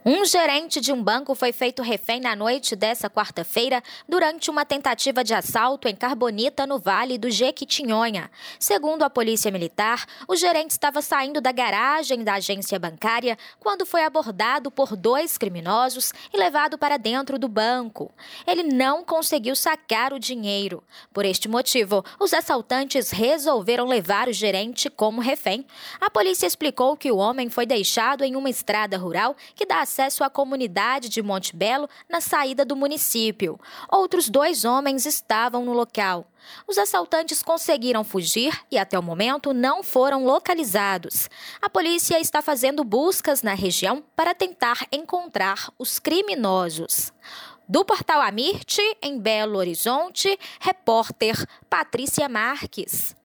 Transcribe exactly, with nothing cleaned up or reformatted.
Um gerente de um banco foi feito refém na noite dessa quarta-feira durante uma tentativa de assalto em Carbonita, no Vale do Jequitinhonha. Segundo a Polícia Militar, o gerente estava saindo da garagem da agência bancária quando foi abordado por dois criminosos e levado para dentro do banco. Ele não conseguiu sacar o dinheiro. Por este motivo, os assaltantes resolveram levar o gerente como refém. A polícia explicou que o homem foi deixado em uma estrada rural que dá acesso à comunidade de Monte Belo na saída do município. Outros dois homens estavam no local. Os assaltantes conseguiram fugir e, até o momento, não foram localizados. A polícia está fazendo buscas na região para tentar encontrar os criminosos. Do Portal Amirte, em Belo Horizonte, repórter Patrícia Marques.